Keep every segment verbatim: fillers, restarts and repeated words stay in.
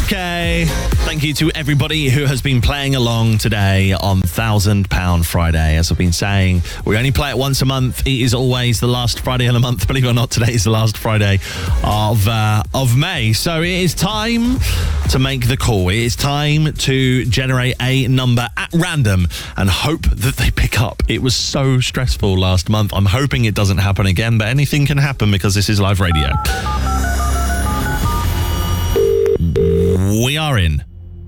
Okay. Thank you to everybody who has been playing along today on Thousand Pound Friday. As I've been saying, we only play it once a month. It is always the last Friday of the month. Believe it or not, today is the last Friday of uh, of May. So it is time to make the call. It is time to generate a number at random and hope that they pick up. It was so stressful last month. I'm hoping it doesn't happen again, but anything can happen because this is live radio. We are in.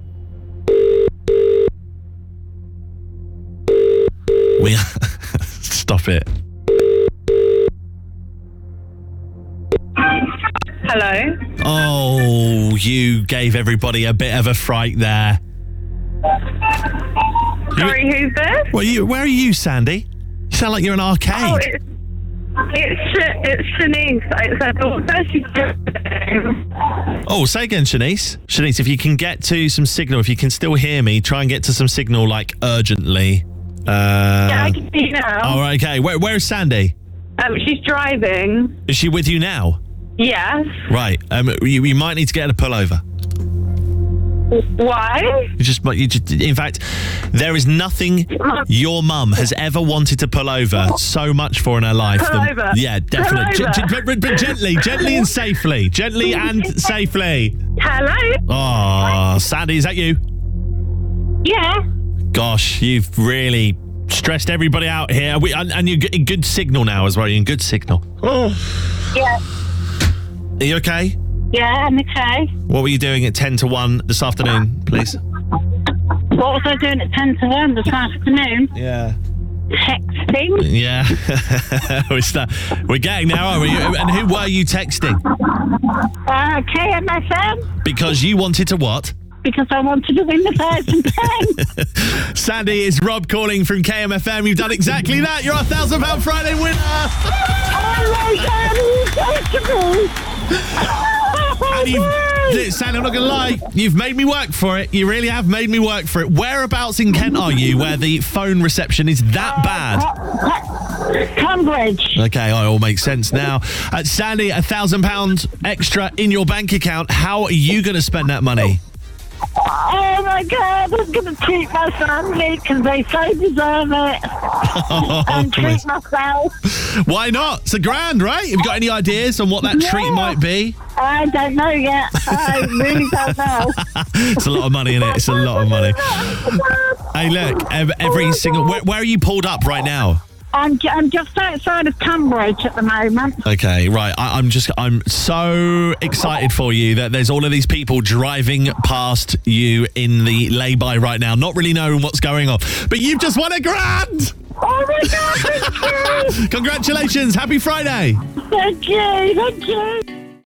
We are... Stop it. Hello. Oh, you gave everybody a bit of a fright there. Sorry, you... who's this? Well, you, where are you, Sandy? You sound like you're in an arcade. Oh, it's it's, it's Shanice. It's her daughter. She's Oh, say again, Shanice. Shanice, if you can get to some signal, if you can still hear me, try and get to some signal, like, urgently. Uh, yeah, I can see you now. All right, okay. Where, where's Sandy? Um, she's driving. Is she with you now? Yes. Right. Um, you, you might need to get her to pull over. Why? You just, you just, in fact, there is nothing your mum has ever wanted to pull over so much for in her life. Pull than, over. Yeah, definitely. Pull over. G- g- but, but gently, gently and safely. Gently and safely. Hello? Oh, Sandy, is that you? Yeah. Gosh, you've really stressed everybody out here. We, and, and you're in good signal now as well. You're in good signal. Oh. Yeah. Are you okay? Yeah, I'm okay. What were you doing at ten to one this afternoon, please? What was I doing at ten to one this afternoon? Yeah. Texting? Yeah. we're, start, we're getting there, aren't we? And who were you texting? Uh, K M F M. Because you wanted to what? Because I wanted to win the thousand pounds. Sandy, it's Rob calling from K M F M. You've done exactly that. You're a thousand pound Friday winner. Oh my God, And you've, Sandy, I'm not going to lie, you've made me work for it. You really have made me work for it. Whereabouts in Kent are you where the phone reception is that bad? Cambridge. Okay, it all makes sense now. Uh, Sandy, a thousand pounds extra in your bank account. How are you going to spend that money? Oh my God, I'm going to treat my family because they so deserve it. Oh, and treat bless. myself. Why not? It's a grand, right? Have you got any ideas on what that Yeah. treat might be? I don't know yet. I really don't know. It's a lot of money, isn't it? It's a lot of money. Hey, look, ev- every single... Where, where are you pulled up right now? I'm, j- I'm just outside of Cambridge at the moment. Okay, right. I, I'm just... I'm so excited for you that there's all of these people driving past you in the lay-by right now, not really knowing what's going on. But you've just won a grand! Oh my God, thank you! Congratulations. Happy Friday. Thank you, thank you.